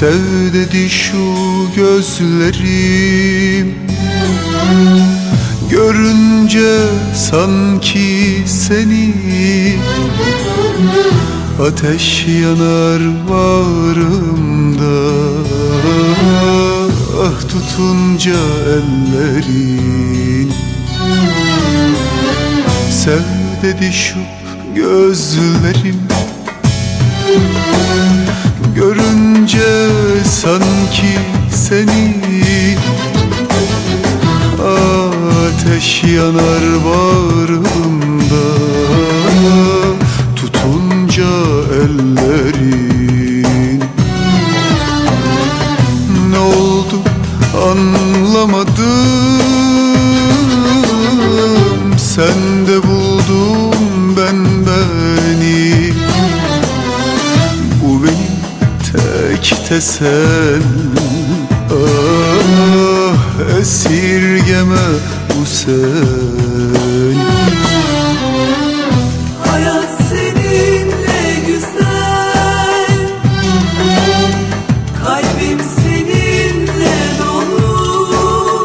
Sev dedi şu gözlerim, görünce sanki seni. Ateş yanar bağrımda, ah tutunca ellerin. Sev dedi şu gözlerim, görünce sanki seni. Ateş yanar bağrımda, tutunca ellerin. Ne oldu anlamadım, sende buldum ben beni. Bu benim tek tesellim, ah esirgeme bu seni. Hayat seninle güzel, kalbim seninle dolu.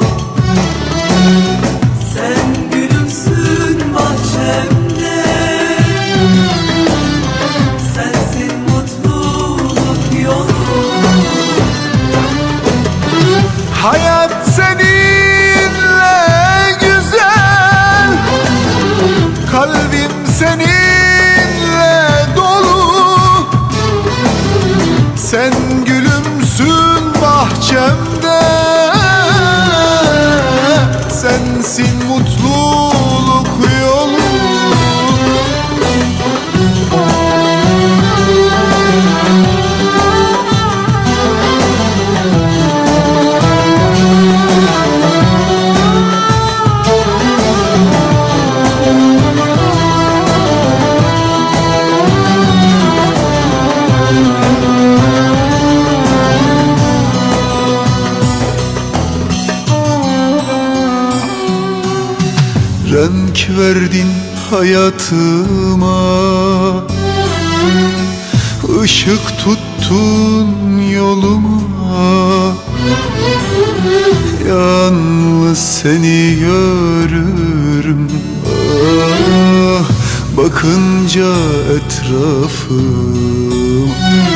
Sen gülümsün bahçemde, sensin mutluluk yolu. Hayat seninle güzel, kalbim seninle dolu. Sen gülümsün bahçemde, sensin mutluluk yolu. Renk verdin hayatıma, ışık tuttun yoluma. Yalnız seni görürüm, ah, bakınca etrafıma.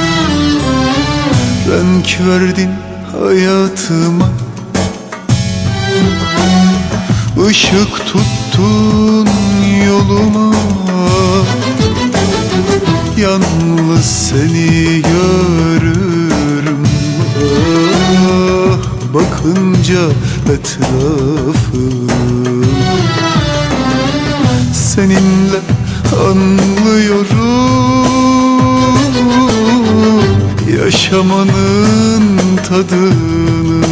Renk verdin hayatıma, Işık tuttun yoluma. Yalnız seni görürüm, ah, bakınca etrafım. Seninle anlıyorum yaşamanın tadını.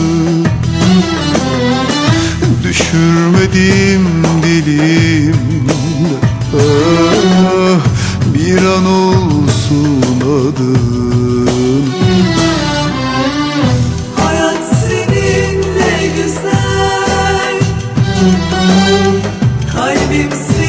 Düşürmedim dilimde, ah, bir an olsun adın. Hayat seninle güzel, kalbim seninle